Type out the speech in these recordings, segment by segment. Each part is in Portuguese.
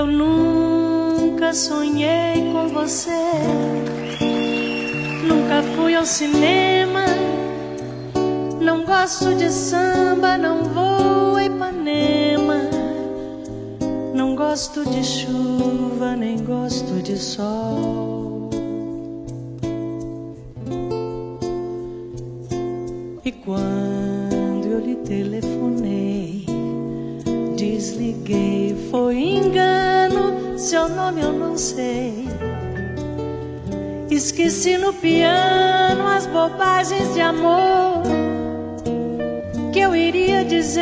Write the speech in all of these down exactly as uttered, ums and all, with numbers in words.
Eu nunca sonhei com você, nunca fui ao cinema, não gosto de samba, não vou a Ipanema, não gosto de chuva, nem gosto de sol. E quando eu lhe telefonei, desliguei, foi engano, seu nome eu não sei. Esqueci no piano as bobagens de amor que eu iria dizer.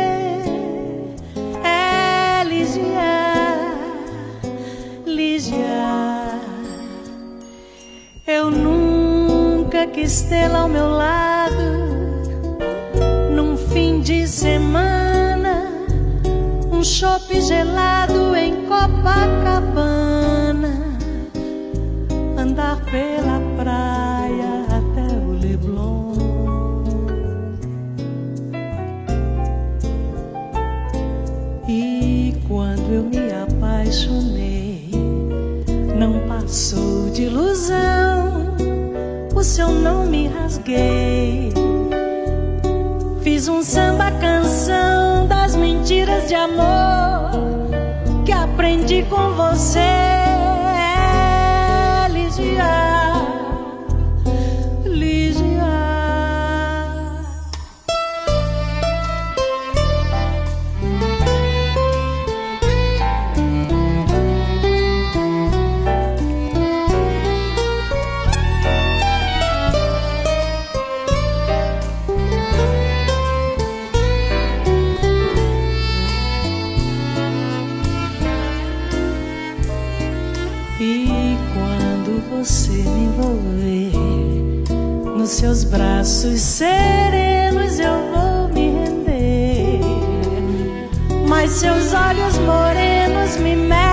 É Lígia, Lígia, eu nunca quis tê-la ao meu lado num fim de semana, um chopp gelado em Copacabana, andar pela praia até o Leblon. E quando eu me apaixonei, não passou de ilusão, o seu nome rasguei. Fiz um samba canção das mentiras de amor que aprendi com você, Lígia, Lígia. E quando você me envolver nos seus braços serenos, eu vou me render, mas seus olhos morenos me mexem